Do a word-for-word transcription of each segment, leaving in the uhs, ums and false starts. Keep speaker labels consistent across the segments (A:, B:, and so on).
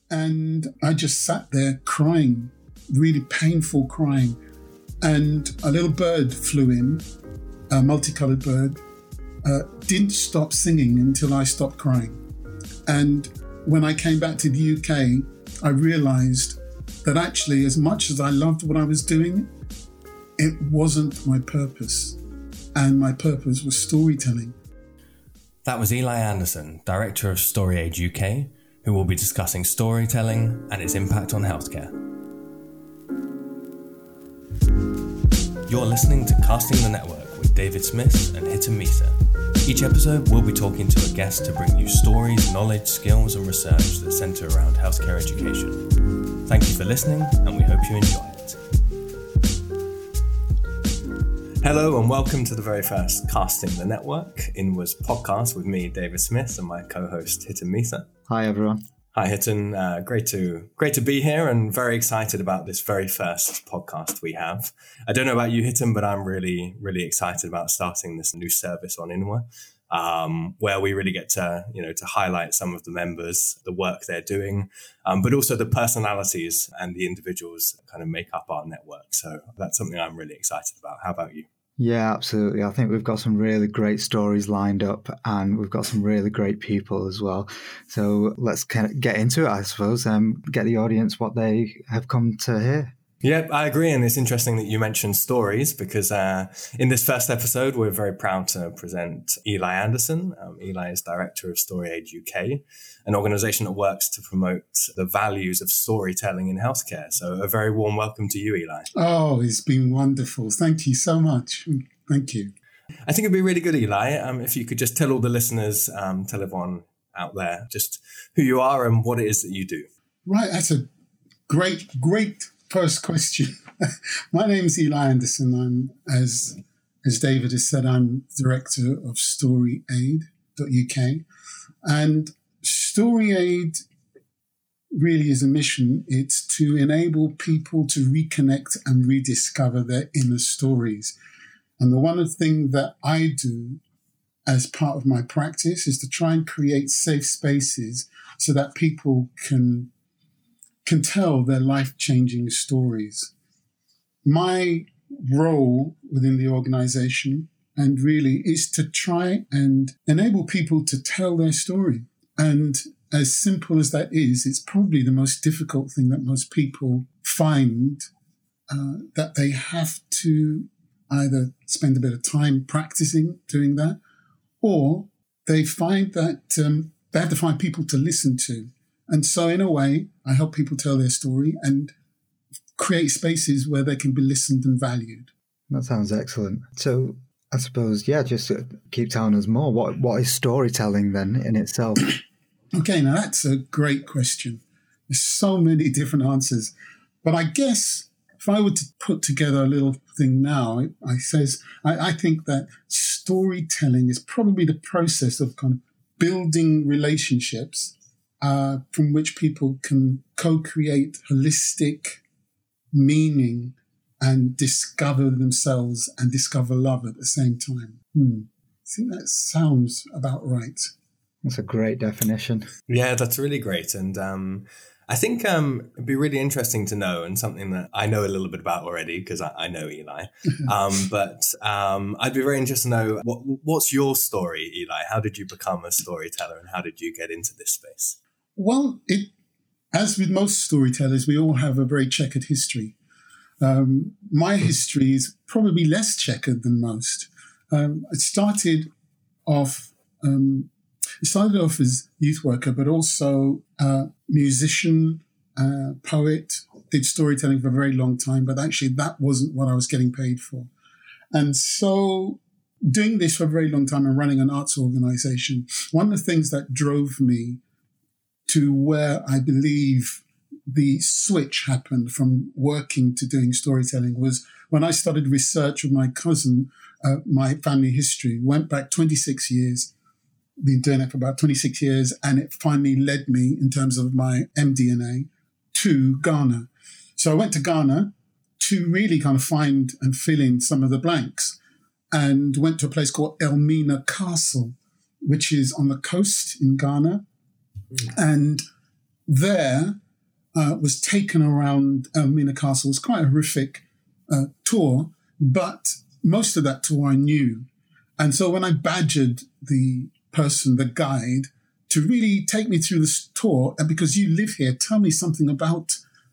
A: And I just sat there crying, really painful crying. And a little bird flew in, a multicolored bird, uh, didn't stop singing until I stopped crying. And when I came back to the U K, I realized that actually, as much as I loved what I was doing, it wasn't my purpose. And my purpose was storytelling.
B: That was Eli Anderson, Director of StoryAid U K, who will be discussing storytelling and its impact on healthcare. You're listening to Casting the Network with David Smith and Hitam Misa. Each episode, we'll be talking to a guest to bring you stories, knowledge, skills and research that centre around healthcare education. Thank you for listening, and we hope you enjoy it. Hello and welcome to the very first Casting the Network Inwards podcast with me, David Smith, and my co-host Hitam Misa.
C: Hi everyone.
B: Hi Hitam, uh, great to great to be here and very excited about this very first podcast we have. I don't know about you Hitam, but I'm really, really excited about starting this new service on Inwa, um, where we really get to, you know, to highlight some of the members, the work they're doing, um, but also the personalities and the individuals that kind of make up our network. So that's something I'm really excited about. How about you?
C: Yeah, absolutely. I think we've got some really great stories lined up and we've got some really great people as well. So let's kind of get into it, I suppose, and get the audience what they have come to hear.
B: Yeah, I agree. And it's interesting that you mentioned stories because uh, in this first episode, we're very proud to present Eli Anderson. Um, Eli is Director of StoryAid U K, an organisation that works to promote the values of storytelling in healthcare. So a very warm welcome to you, Eli.
A: Oh, it's been wonderful. Thank you so much. Thank you.
B: I think it'd be really good, Eli, um, if you could just tell all the listeners, um, tell everyone out there just who you are and what it is that you do.
A: Right. That's a great, great first question. My name is Eli Anderson. I'm, as as David has said, I'm Director of StoryAid dot U K. And StoryAid really is a mission. It's to enable people to reconnect and rediscover their inner stories. And the one thing that I do as part of my practice is to try and create safe spaces so that people can can tell their life-changing stories. My role within the organization and really is to try and enable people to tell their story. And as simple as that is, it's probably the most difficult thing that most people find, uh, that they have to either spend a bit of time practicing doing that, or they find that um, they have to find people to listen to. And so in a way, I help people tell their story and create spaces where they can be listened and valued.
C: That sounds excellent. So I suppose, yeah, just keep telling us more. What What is storytelling then in itself?
A: Okay, now that's a great question. There's so many different answers. But I guess if I were to put together a little thing now, I says I, I think that storytelling is probably the process of kind of building relationships Uh, from which people can co-create holistic meaning and discover themselves and discover love at the same time. Hmm. I think that sounds about right.
C: That's a great definition.
B: Yeah, that's really great. And um, I think um, it'd be really interesting to know, and something that I know a little bit about already because I, I know Eli. um, but um, I'd be very interested to know, what, what's your story, Eli? How did you become a storyteller and how did you get into this space?
A: Well, it, as with most storytellers, we all have a very checkered history. Um, my history is probably less checkered than most. Um, it started off, um, it started off as youth worker, but also uh, musician, uh, poet, did storytelling for a very long time, but actually that wasn't what I was getting paid for. And so doing this for a very long time and running an arts organization, one of the things that drove me to where I believe the switch happened from working to doing storytelling was when I started research with my cousin, uh, my family history, went back twenty-six years, been doing it for about twenty-six years, and it finally led me in terms of my M D N A to Ghana. So I went to Ghana to really kind of find and fill in some of the blanks and went to a place called Elmina Castle, which is on the coast in Ghana. And there uh, was taken around Elmina Castle. It was quite a horrific uh, tour, but most of that tour I knew. And so when I badgered the person, the guide, to really take me through this tour, and because you live here, tell me something about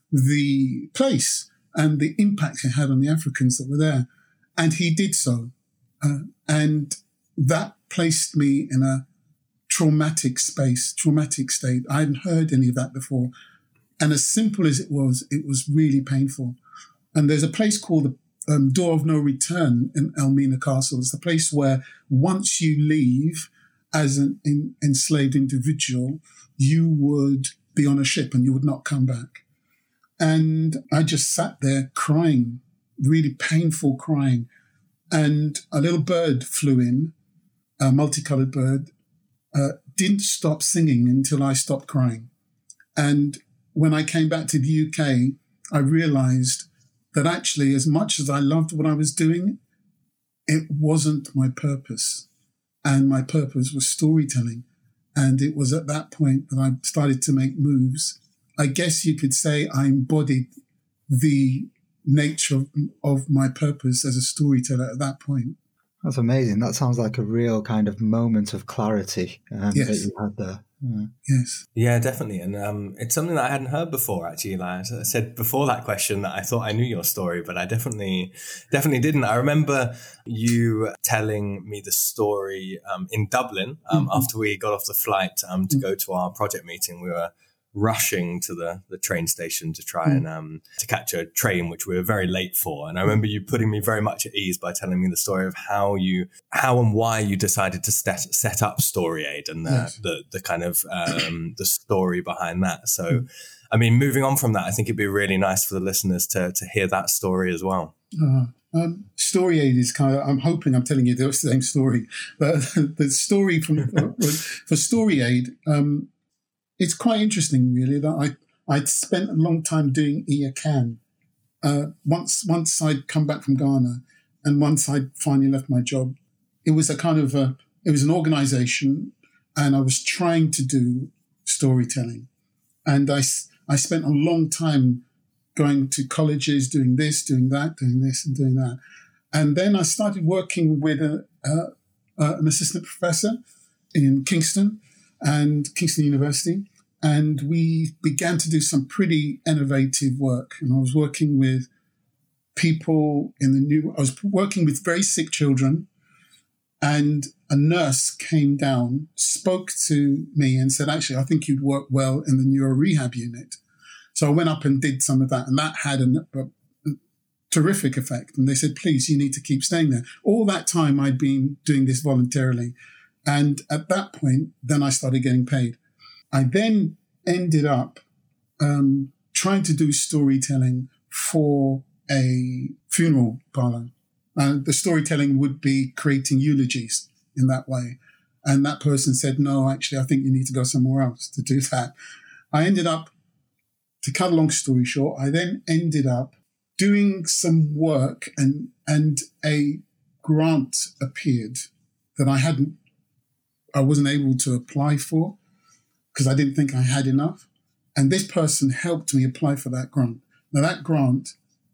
A: the place and the impact it had on the Africans that were there. And he did so. Uh, and that placed me in a traumatic space, traumatic state. I hadn't heard any of that before. And as simple as it was, it was really painful. And there's a place called the um, Door of No Return in Elmina Castle. It's the place where once you leave as an in, enslaved individual, you would be on a ship and you would not come back. And I just sat there crying, really painful crying. And a little bird flew in, a multicolored bird, uh, didn't stop singing until I stopped crying. And when I came back to the U K, I realized that actually, as much as I loved what I was doing, it wasn't my purpose. And my purpose was storytelling. And it was at that point that I started to make moves. I guess you could say I embodied the nature of, of my purpose as a storyteller at that point.
C: That's amazing. That sounds like a real kind of moment of clarity um,
A: yes.
C: that you had there. Yeah.
A: Yes.
B: Yeah, definitely. And um, it's something that I hadn't heard before, actually. Like I said before that question that I thought I knew your story, but I definitely, definitely didn't. I remember you telling me the story um, in Dublin um, mm-hmm. after we got off the flight um, to mm-hmm. go to our project meeting. We were rushing to the, the train station to try mm. and um, to catch a train, which we were very late for. And I remember you putting me very much at ease by telling me the story of how you, how and why you decided to set, set up StoryAid and the, yes. the, the kind of um, the story behind that. So, mm. I mean, moving on from that, I think it'd be really nice for the listeners to to hear that story as well.
A: Uh, um, StoryAid is kind of, I'm hoping I'm telling you the same story, but the story from for StoryAid, um, it's quite interesting, really, that I, I'd spent a long time doing I A C A N. Uh, once once I'd come back from Ghana and once I'd finally left my job, it was a kind of a, it was an organization and I was trying to do storytelling. And I, I spent a long time going to colleges, doing this, doing that, doing this and doing that. And then I started working with a, uh, uh, an assistant professor in Kingston and Kingston University. And we began to do some pretty innovative work. And I was working with people in the new, I was working with very sick children. And a nurse came down, spoke to me and said, actually, I think you'd work well in the neuro rehab unit. So I went up and did some of that. And that had a, a, a terrific effect. And they said, please, you need to keep staying there. All that time I'd been doing this voluntarily. And at that point, then I started getting paid. I then ended up um, trying to do storytelling for a funeral parlor. And the storytelling would be creating eulogies in that way. And that person said, no, actually, I think you need to go somewhere else to do that. I ended up, to cut a long story short, I then ended up doing some work and, and a grant appeared that I hadn't I wasn't able to apply for because I didn't think I had enough. And this person helped me apply for that grant. Now, that grant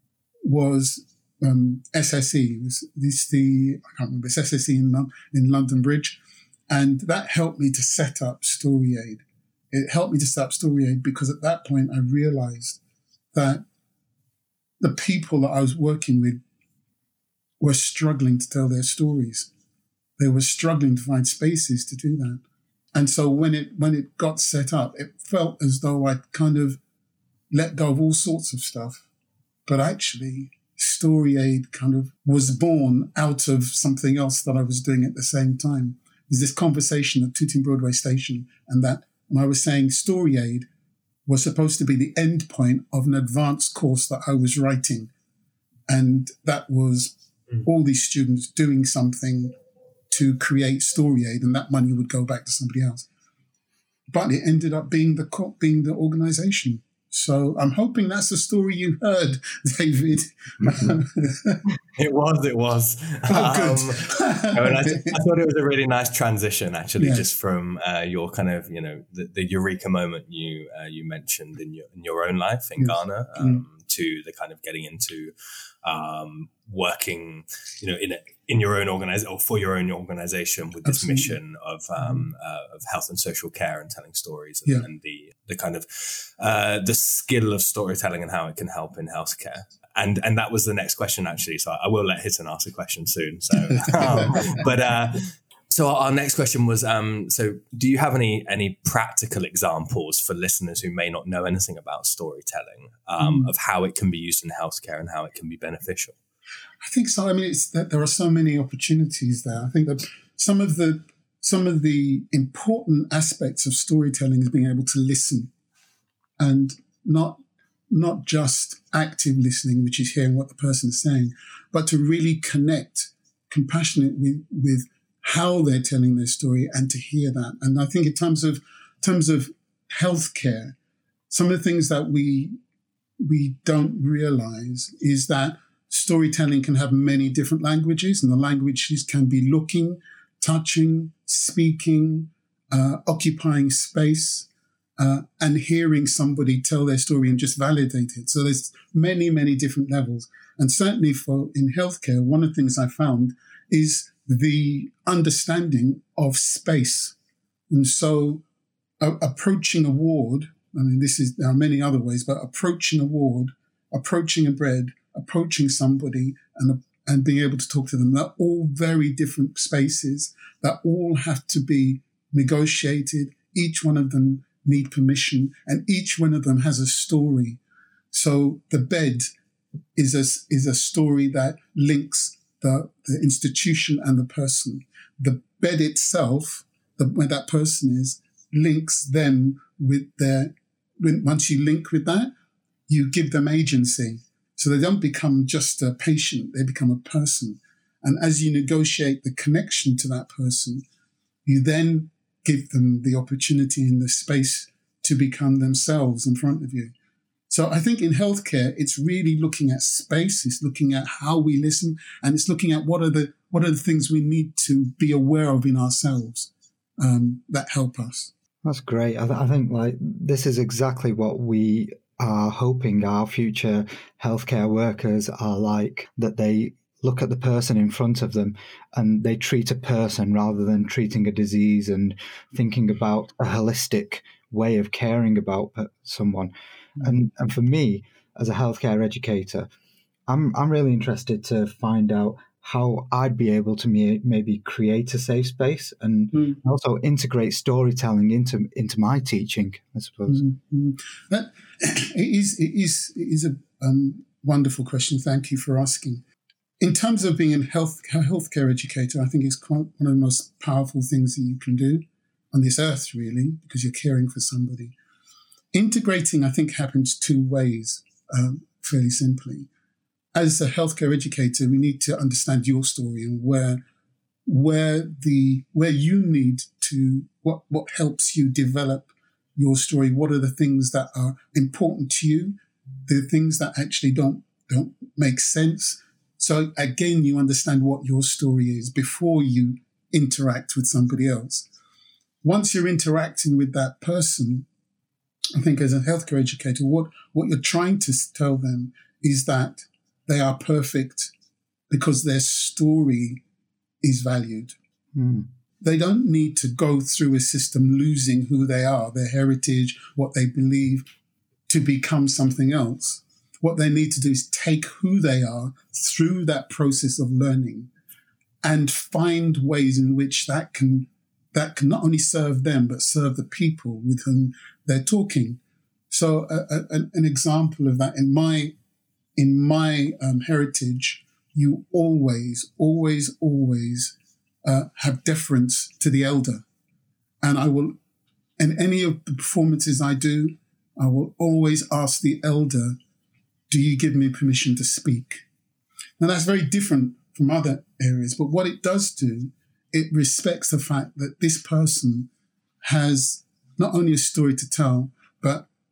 A: was um, S S E. It was this the, I can't remember, it's S S E in, in London Bridge. And that helped me to set up StoryAid. It helped me to set up StoryAid because at that point I realized that the people that I was working with were struggling to tell their stories. They were struggling to find spaces to do that. And so when it when it got set up, it felt as though I'd kind of let go of all sorts of stuff. But actually, StoryAid kind of was born out of something else that I was doing at the same time. There's this conversation at Tooting Broadway Station, and that, and I was saying StoryAid was supposed to be the end point of an advanced course that I was writing. And that was mm. all these students doing something to create StoryAid, and that money would go back to somebody else. But it ended up being the being the organization. So I'm hoping that's the story you heard, David.
B: It was, it was.
A: Oh, good.
B: Um, I, mean, I, I thought it was a really nice transition, actually,
A: Yeah.
B: just from uh, your kind of, you know, the, the eureka moment you uh, you mentioned in your in your own life in
A: Yes.
B: Ghana, um, mm. to the kind of getting into um, working, you know, in a, in your own organization or for your own organization with this Absolutely. mission of um, uh, of health and social care and telling stories, and,
A: yeah.
B: and the the kind of uh, the skill of storytelling and how it can help in healthcare. And and that was the next question, actually. So I will let Hiten ask a question soon. So, um, but uh, so our next question was: um, so do you have any any practical examples for listeners who may not know anything about storytelling, um, mm. of how it can be used in healthcare and how it can be beneficial?
A: I think so. I mean, it's that there are so many opportunities there. I think that some of the some of the important aspects of storytelling is being able to listen, and not not just active listening, which is hearing what the person is saying, but to really connect compassionate with, with how they're telling their story and to hear that. And I think in terms of terms of healthcare, some of the things that we we don't realize is that storytelling can have many different languages, and the languages can be looking, touching, speaking, uh, occupying space, Uh, and hearing somebody tell their story and just validate it. So there's many, many different levels. And certainly for in healthcare, one of the things I found is the understanding of space. And so uh, approaching a ward, I mean, this is, there are many other ways, but approaching a ward, approaching a bed, approaching somebody and, and being able to talk to them, they're all very different spaces that all have to be negotiated. Each one of them need permission, and each one of them has a story. So the bed is a, is a story that links the, the institution and the person. The bed itself, the, where that person is, links them with their, when, once you link with that, you give them agency. So they don't become just a patient, they become a person. And as you negotiate the connection to that person, you then give them the opportunity and the space to become themselves in front of you. So I think in healthcare, it's really looking at space, it's looking at how we listen, and it's looking at what are the what are the things we need to be aware of in ourselves um, that help us.
C: That's great. I, th- I think like this is exactly what we are hoping our future healthcare workers are like, that they look at the person in front of them and they treat a person rather than treating a disease, and thinking about a holistic way of caring about someone. Mm-hmm. And and for me, as a healthcare educator, I'm I'm really interested to find out how I'd be able to me, maybe create a safe space and mm-hmm. also integrate storytelling into into my teaching, I suppose.
A: Mm-hmm. That, it is it is it is a um, wonderful question. Thank you for asking. In terms of being a health healthcare educator, I think it's quite one of the most powerful things that you can do on this earth, really, because you're caring for somebody. Integrating, I think, happens two ways, um, fairly simply. As a healthcare educator, we need to understand your story and where where the where you need to what what helps you develop your story. What are the things that are important to you? The things that actually don't don't make sense. So again, you understand what your story is before you interact with somebody else. Once you're interacting with that person, I think as a healthcare educator, what, what you're trying to tell them is that they are perfect because their story is valued. Mm. They don't need to go through a system losing who they are, their heritage, what they believe, to become something else. What they need to do is take who they are through that process of learning and find ways in which that can that can not only serve them, but serve the people with whom they're talking. So a, a, an example of that in my in my um, heritage, you always, always, always uh, have deference to the elder. And I will, in any of the performances I do, I will always ask the elder, do you give me permission to speak? Now, that's very different from other areas, but what it does do, it respects the fact that this person has not only a story to tell, but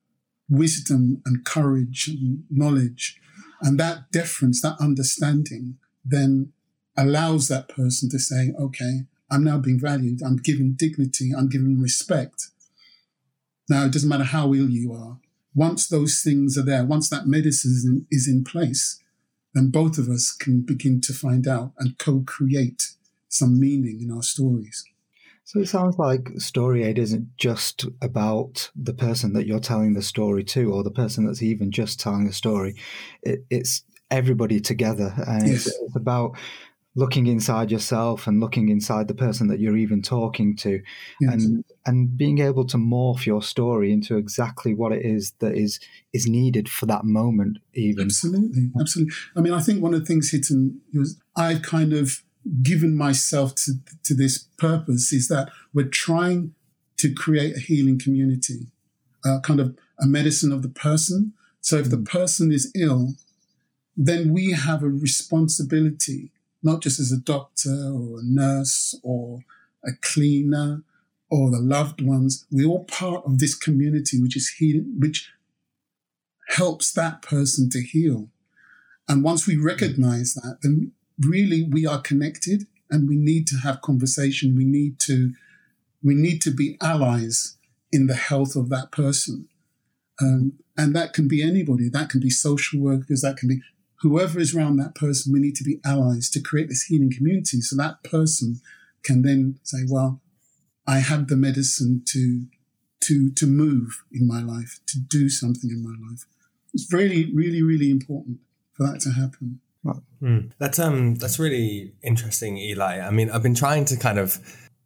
A: wisdom and courage and knowledge. And that deference, that understanding, then allows that person to say, okay, I'm now being valued. I'm given dignity. I'm given respect. Now, it doesn't matter how ill you are. Once those things are there, once that medicine is in place, then both of us can begin to find out and co-create some meaning in our stories.
C: So it sounds like Story Aid isn't just about the person that you're telling the story to, or the person that's even just telling the story. It, it's everybody together. And
A: Yes.
C: it's, it's about looking inside yourself and looking inside the person that you're even talking to,
A: Yes.
C: and and being able to morph your story into exactly what it is that is is needed for that moment even.
A: Absolutely, absolutely. I mean, I think one of the things, Hitton, was I've kind of given myself to, to this purpose is that we're trying to create a healing community, uh, kind of a medicine of the person. So if the person is ill, then we have a responsibility, not just as a doctor or a nurse or a cleaner or the loved ones. We're all part of this community, which is healing, which helps that person to heal. And once we recognize that, then really we are connected, and we need to have conversation. We need to, we need to be allies in the health of that person. Um, and that can be anybody. That can be social workers. That can be whoever is around that person. We need to be allies to create this healing community, so that person can then say, well, I have the medicine to, to, to move in my life, to do something in my life. It's really, really, really important for that to happen.
B: Mm. That's um that's really interesting, Eli. I mean, I've been trying to kind of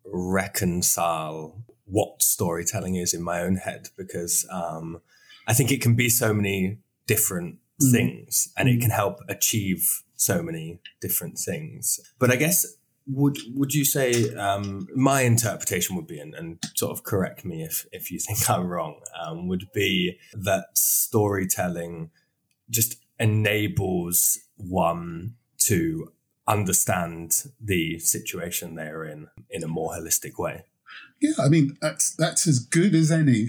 B: reconcile what storytelling is in my own head, because um I think it can be so many different mm. things, and mm. it can help achieve so many different things. But I guess would would you say um my interpretation would be, and, and sort of correct me if if you think I'm wrong, um, would be that storytelling just enables one to understand the situation they're in in a more holistic way.
A: Yeah, I mean, that's that's as good as any.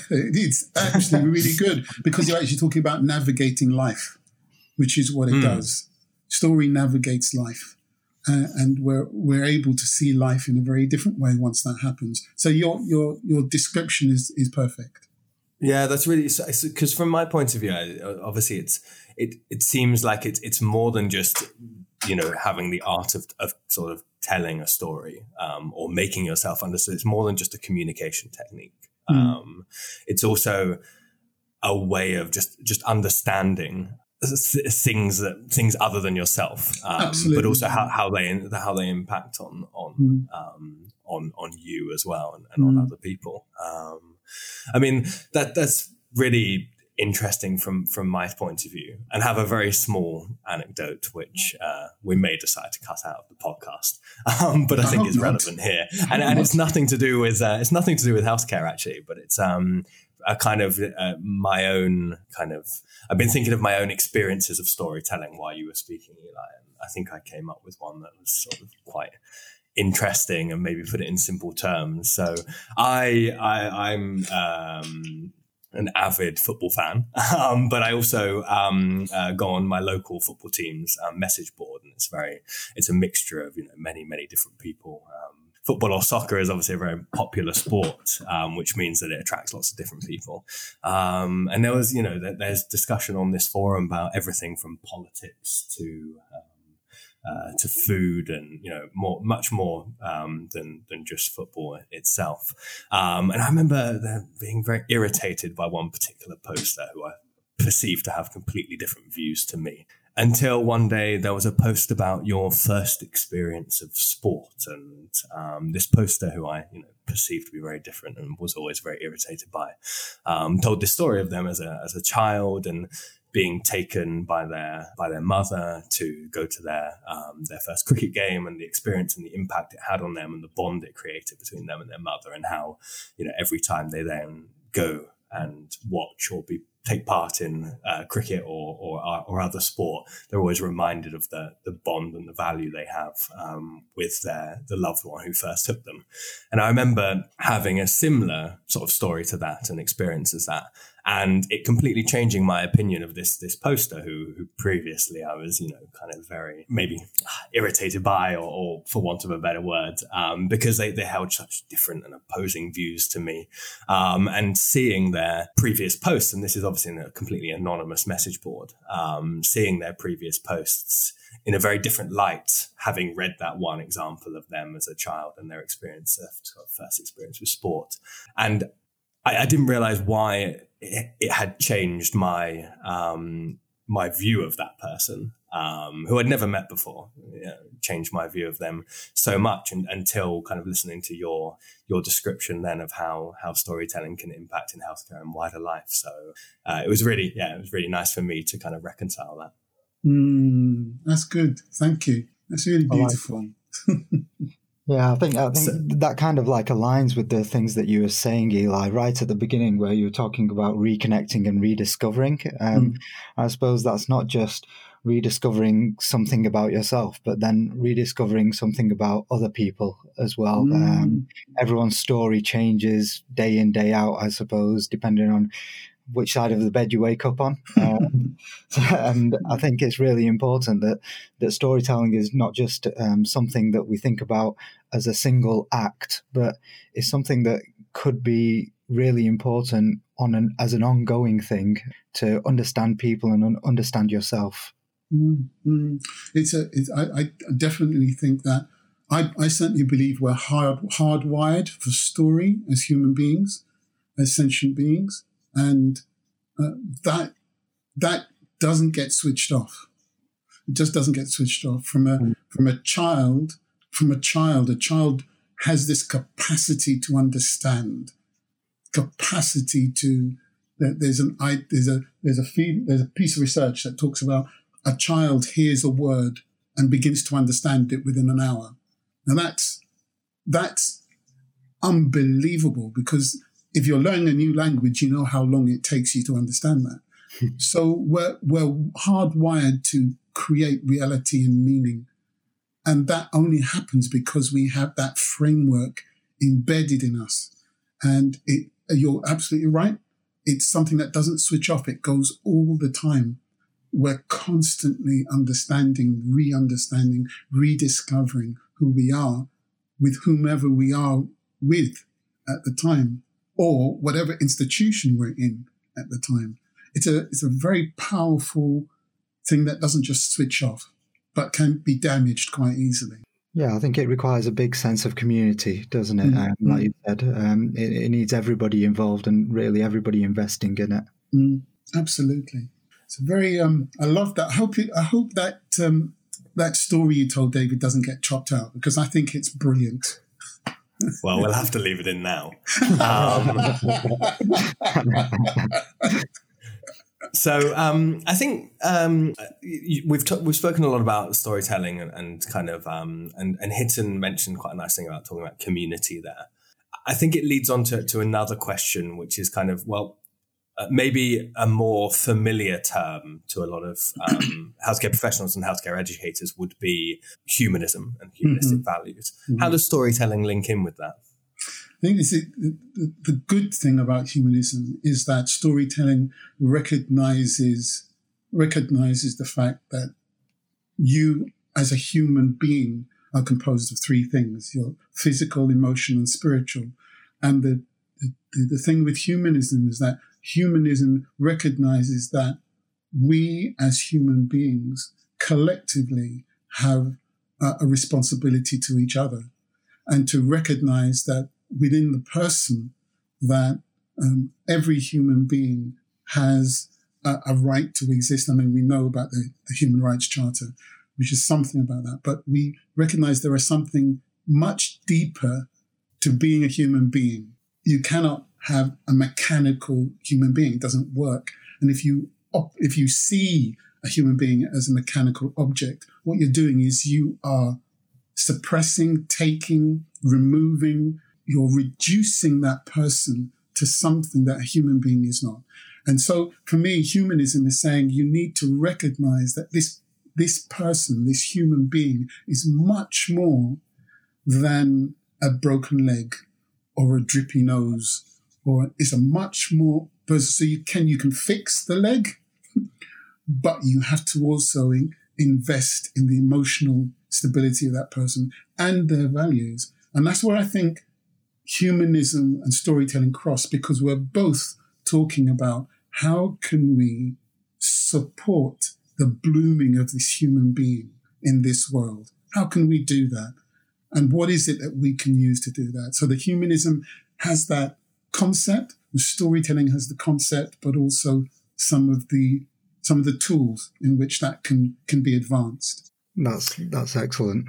A: It's actually really good, because you're actually talking about navigating life, which is what it mm. does. Story navigates life, uh, and we're we're able to see life in a very different way once that happens. So your your your description is is perfect.
B: Yeah, that's really, because from my point of view, obviously it's it it seems like it's it's more than just, you know, having the art of, of sort of telling a story um, or making yourself understood. It's more than just a communication technique. Mm. Um, it's also a way of just just understanding things that things other than yourself, um, but also how, how they how they impact on on mm. um, on on you as well, and, and mm. on other people. Um, I mean, that that's really interesting from, from my point of view, and have a very small anecdote, which uh, we may decide to cut out of the podcast, um, but I think it's relevant here. And, and it's nothing to do with uh, it's nothing to do with healthcare, actually, but it's um, a kind of uh, my own kind of. I've been thinking of my own experiences of storytelling while you were speaking, Eli, and I think I came up with one that was sort of quite interesting, and maybe put it in simple terms. So I, I I'm um, an avid football fan, um, but I also um, uh, go on my local football team's um, message board, and it's very it's a mixture of, you know, many many different people. Um, football or soccer is obviously a very popular sport, um, which means that it attracts lots of different people. Um, and there was, you know, there's discussion on this forum about everything from politics to um, Uh, to food, and, you know, more, much more um, than than just football itself. Um, and I remember being very irritated by one particular poster who I perceived to have completely different views to me. Until one day there was a post about your first experience of sport, and um, this poster, who I, you know, perceived to be very different and was always very irritated by, um, told this story of them as a as a child, and being taken by their by their mother to go to their um, their first cricket game, and the experience and the impact it had on them, and the bond it created between them and their mother, and how, you know, every time they then go and watch or be take part in uh, cricket or, or or other sport, they're always reminded of the the bond and the value they have um, with their the loved one who first took them. And I remember having a similar sort of story to that and experience as that, and it completely changing my opinion of this this poster who who previously I was, you know, kind of very maybe irritated by, or, or for want of a better word, um, because they, they held such different and opposing views to me. Um, and seeing their previous posts, and this is obviously in a completely anonymous message board, um, seeing their previous posts in a very different light, having read that one example of them as a child and their experience, uh, first experience with sport. And I, I didn't realize why it, it had changed my um, my view of that person, um, who I'd never met before, you know, changed my view of them so much, and, until kind of listening to your your description then of how how storytelling can impact in healthcare and wider life. So uh, it was really, yeah, it was really nice for me to kind of reconcile that.
A: Mm, that's good. Thank you. That's really beautiful.
C: Yeah, I think I think
B: So,
C: that kind of like aligns with the things that you were saying, Eli, right at the beginning, where you were talking about reconnecting and rediscovering. Um,
A: Mm.
C: I suppose that's not just rediscovering something about yourself, but then rediscovering something about other people as well.
A: Mm.
C: Um, everyone's story changes day in, day out, I suppose, depending on which side of the bed you wake up on. Um, and I think it's really important that, that storytelling is not just um, something that we think about as a single act, but it's something that could be really important on an, as an ongoing thing to understand people and un- understand yourself.
A: Mm, mm. It's a. It's, I, I definitely think that. I, I certainly believe we're hard hardwired for story as human beings, as sentient beings, and uh, that that doesn't get switched off. It just doesn't get switched off. From a mm. from a child, from a child, a child has this capacity to understand, capacity to. There's an I there's a there's a feel, there's a piece of research that talks about a child hears a word and begins to understand it within an hour. Now that's that's unbelievable, because if you're learning a new language, you know how long it takes you to understand that. So we're we're hardwired to create reality and meaning, and that only happens because we have that framework embedded in us. And it, you're absolutely right. It's something that doesn't switch off. It goes all the time. We're constantly understanding, re-understanding, rediscovering who we are with whomever we are with at the time, or whatever institution we're in at the time. It's a it's a very powerful thing that doesn't just switch off, but can be damaged quite easily.
C: Yeah, I think it requires a big sense of community, doesn't it? Mm. Um, like you said, um, it, it needs everybody involved and really everybody investing in it.
A: Mm, absolutely. It's a very. Um, I love that. I hope. It, I hope that um, that story you told, David, doesn't get chopped out, because I think it's brilliant.
B: Well, we'll have to leave it in now. Um, so um, I think um, we've t- we've spoken a lot about storytelling and, and kind of um, and and Hitton mentioned quite a nice thing about talking about community there. I think it leads on to, to another question, which is kind of, well, uh, maybe a more familiar term to a lot of um, healthcare professionals and healthcare educators would be humanism and humanistic mm-hmm. values. Mm-hmm. How does storytelling link in with that?
A: I think this is, the, the good thing about humanism is that storytelling recognizes recognizes the fact that you, as a human being, are composed of three things: your physical, emotional, and spiritual. And the the, the thing with humanism is that humanism recognizes that we, as human beings, collectively have a, a responsibility to each other, and to recognize that within the person, that um, every human being has a, a right to exist. I mean, we know about the, the Human Rights Charter, which is something about that, but we recognize there is something much deeper to being a human being. You cannot have a mechanical human being. It doesn't work. And if you if you see a human being as a mechanical object, what you're doing is you are suppressing, taking, removing, you're reducing that person to something that a human being is not. And so for me, humanism is saying you need to recognize that this, this person, this human being is much more than a broken leg or a drippy nose, or is a much more person. So you can, you can fix the leg, but you have to also in, invest in the emotional stability of that person and their values. And that's where I think humanism and storytelling cross, because we're both talking about how can we support the blooming of this human being in this world? How can we do that? And what is it that we can use to do that? So the humanism has that concept, the storytelling has the concept, but also some of the some of the tools in which that can can be advanced.
C: That's that's excellent.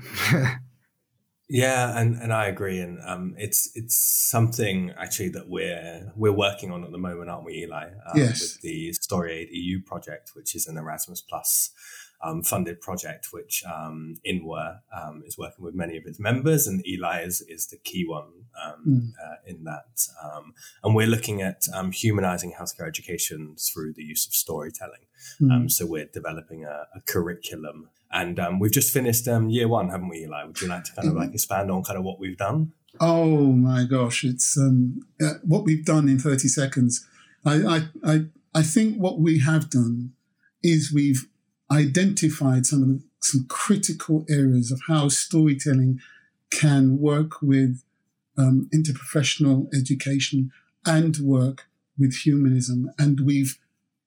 B: Yeah, and, and I agree, and um, it's it's something actually that we're we're working on at the moment, aren't we, Eli? Um,
A: yes.
B: With the StoryAid E U project, which is an Erasmus Plus um, funded project, which um, INWA um, is working with many of its members, and Eli is is the key one um, mm. uh, in that. Um, and we're looking at um, humanizing healthcare education through the use of storytelling. Mm. Um, so we're developing a, a curriculum. And um, we've just finished um, year one, haven't we, Eli? Would you like to kind of like expand on kind of what we've done?
A: Oh my gosh, it's um, uh, what we've done in thirty seconds. I, I I I think what we have done is we've identified some of the some critical areas of how storytelling can work with um, interprofessional education and work with humanism. And we've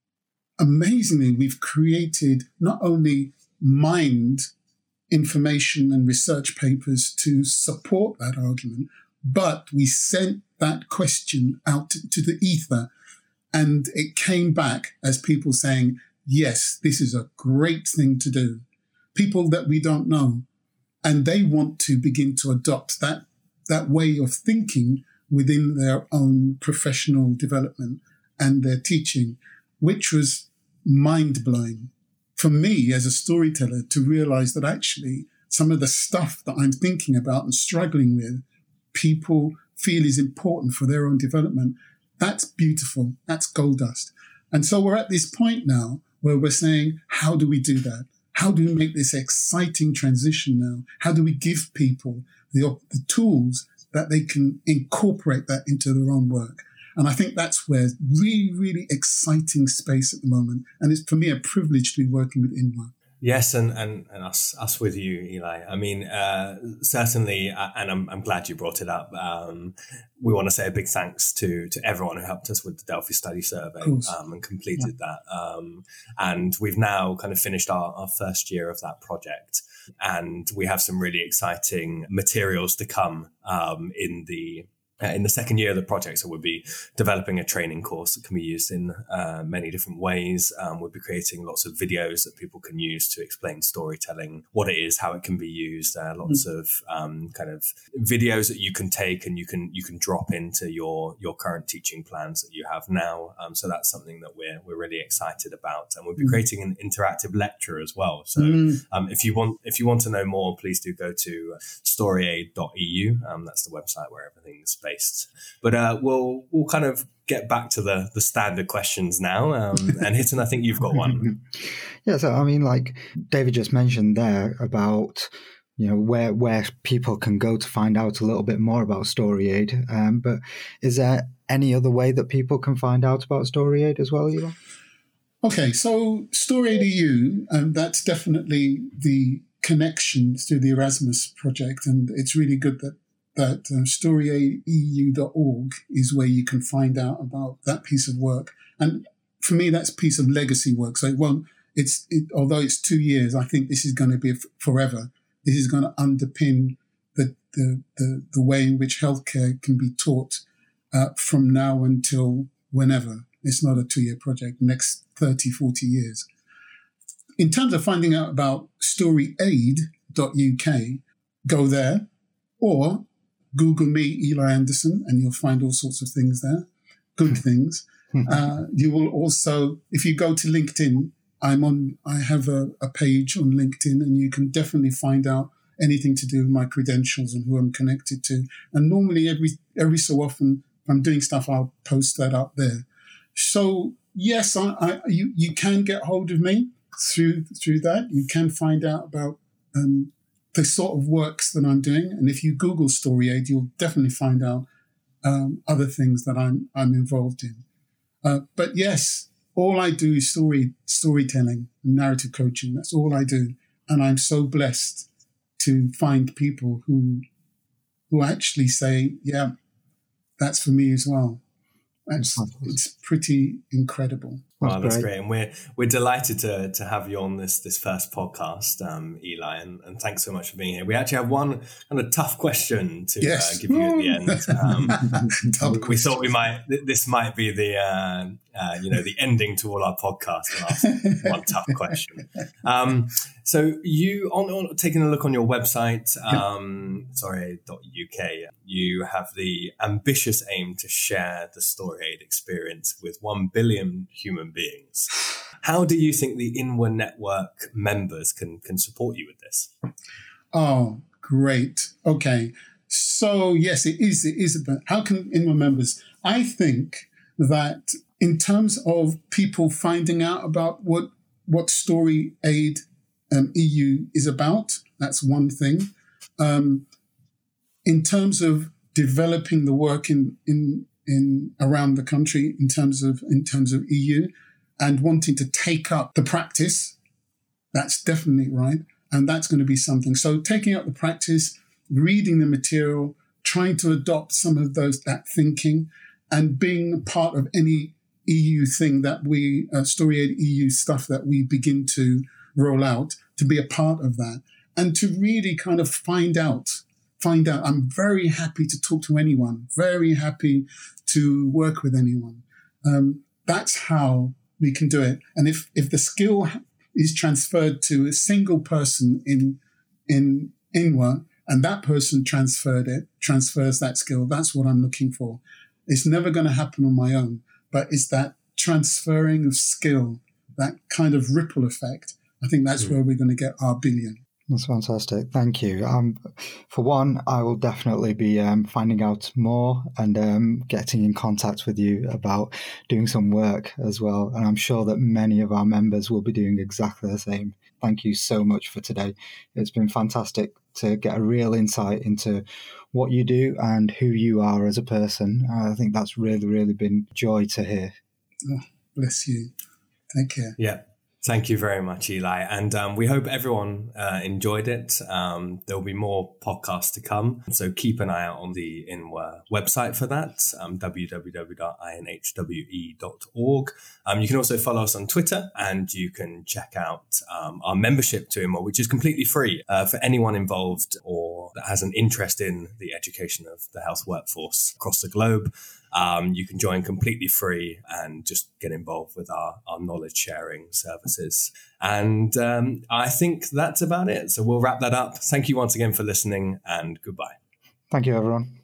A: amazingly we've created not only mined information and research papers to support that argument, but we sent that question out to the ether, and it came back as people saying, yes, this is a great thing to do. People that we don't know, and they want to begin to adopt that, that way of thinking within their own professional development and their teaching, which was mind-blowing for me as a storyteller to realize that actually some of the stuff that I'm thinking about and struggling with, people feel is important for their own development. That's beautiful. That's gold dust. And so we're at this point now where we're saying, how do we do that? How do we make this exciting transition now? How do we give people the, the tools that they can incorporate that into their own work? And I think that's where really, really exciting space at the moment. And it's, for me, a privilege to be working with INWA.
B: Yes, and, and, and us us with you, Eli. I mean, uh, certainly, uh, and I'm I'm glad you brought it up. Um, we want to say a big thanks to to everyone who helped us with the Delphi Study Survey um, and completed yeah. that. Um, and we've now kind of finished our, our first year of that project. And we have some really exciting materials to come um, in the Uh, in the second year of the project. So we'll be developing a training course that can be used in uh, many different ways. Um, we'll be creating lots of videos that people can use to explain storytelling, what it is, how it can be used. Uh, lots mm. of um, kind of videos that you can take and you can you can drop into your your current teaching plans that you have now. Um, so that's something that we're we're really excited about. And we'll be mm. creating an interactive lecture as well. So mm. um, if you want if you want to know more, please do go to storyaid dot e u. Um, that's the website where everything's based. But uh, we'll we'll kind of get back to the the standard questions now. Um, and Hiten, I think you've got one.
C: Yeah, so I mean, like David just mentioned there about, you know, where where people can go to find out a little bit more about StoryAid. Um, but is there any other way that people can find out about StoryAid as well, Eli?
A: Okay, so StoryAid E U, um, that's definitely the connection to the Erasmus project, and it's really good that that uh, storyaid e u dot org is where you can find out about that piece of work. And for me, that's a piece of legacy work. So it won't, it's, it, although it's two years, I think this is going to be f- forever. This is going to underpin the, the, the, the way in which healthcare can be taught uh, from now until whenever. It's not a two-year project, next thirty, forty years. In terms of finding out about storyaid dot u k, go there or Google me, Eli Anderson, and you'll find all sorts of things there, good things. Uh, you will also, if you go to LinkedIn, I'm on. I have a, a page on LinkedIn, and you can definitely find out anything to do with my credentials and who I'm connected to. And normally, every every so often, if I'm doing stuff, I'll post that up there. So yes, I, I, you, you can get hold of me through through that. You can find out about um, the sort of works that I'm doing. And if you Google Story Aid, you'll definitely find out um, other things that I'm I'm involved in. Uh, but yes, all I do is story storytelling and narrative coaching. That's all I do. And I'm so blessed to find people who who actually say, yeah, that's for me as well. That's, it's pretty incredible.
B: Wow, that's great. And we're we're delighted to to have you on this this first podcast, um, Eli, and, and thanks so much for being here. We actually have one kind of tough question to
A: yes.
B: uh, give you at the end. Um,
A: tough
B: we, we
A: question.
B: thought we might this might be the uh, uh, you know the ending to all our podcasts. And ask one tough question. Um, so you on, on taking a look on your website, um, sorry .uk, you have the ambitious aim to share the Story Aid experience with one billion human beings. How do you think the INWA network members can can support you with this?
A: Oh, great. Okay. So yes, it is. It is about how can INWA members? I think that in terms of people finding out about what what Story Aid um, E U is about, that's one thing. Um, in terms of developing the work in in in around the country, in terms of in terms of E U, and wanting to take up the practice, that's definitely right, and that's going to be something. So taking up the practice, reading the material, trying to adopt some of those that thinking, and being part of any E U thing that we uh, Story Aid E U stuff that we begin to roll out, to be a part of that, and to really kind of find out. Find out. I'm very happy to talk to anyone, very happy to work with anyone. Um, that's how we can do it. And if, if the skill is transferred to a single person in, in INWA, and that person transferred it, transfers that skill, that's what I'm looking for. It's never going to happen on my own, but it's that transferring of skill, that kind of ripple effect. I think that's mm. where we're going to get our billion.
C: That's fantastic. Thank you. Um, for one, I will definitely be um, finding out more and um, getting in contact with you about doing some work as well. And I'm sure that many of our members will be doing exactly the same. Thank you so much for today. It's been fantastic to get a real insight into what you do and who you are as a person. Uh, I think that's really, really been joy to hear.
A: Oh, bless you. Take care.
B: Yeah. Thank you very much, Eli. And um, we hope everyone uh, enjoyed it. Um, there'll be more podcasts to come. So keep an eye out on the INWA website for that, um, w w w dot i n h w e dot org. Um, you can also follow us on Twitter, and you can check out um, our membership to INWA, which is completely free uh, for anyone involved or that has an interest in the education of the health workforce across the globe. Um, you can join completely free and just get involved with our, our knowledge sharing services. And um, I think that's about it. So we'll wrap that up. Thank you once again for listening, and goodbye.
C: Thank you, everyone.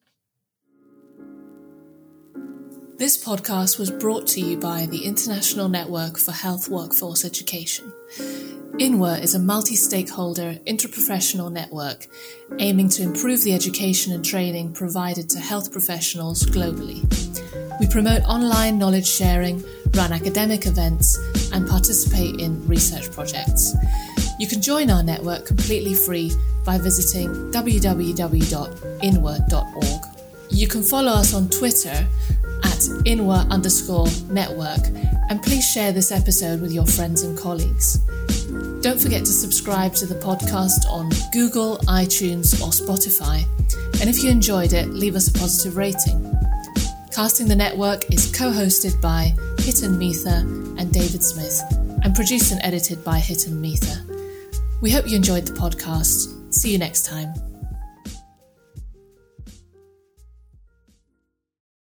D: This podcast was brought to you by the International Network for Health Workforce Education. INWA is a multi-stakeholder interprofessional network aiming to improve the education and training provided to health professionals globally. We promote online knowledge sharing, run academic events, and participate in research projects. You can join our network completely free by visiting w w w dot inwa dot org. You can follow us on Twitter at INWA underscore network, and please share this episode with your friends and colleagues. Don't forget to subscribe to the podcast on Google, iTunes, or Spotify. And if you enjoyed it, leave us a positive rating. Casting the Network is co-hosted by Hiten Mitha and David Smith, and produced and edited by Hiten Mitha. We hope you enjoyed the podcast. See you next time.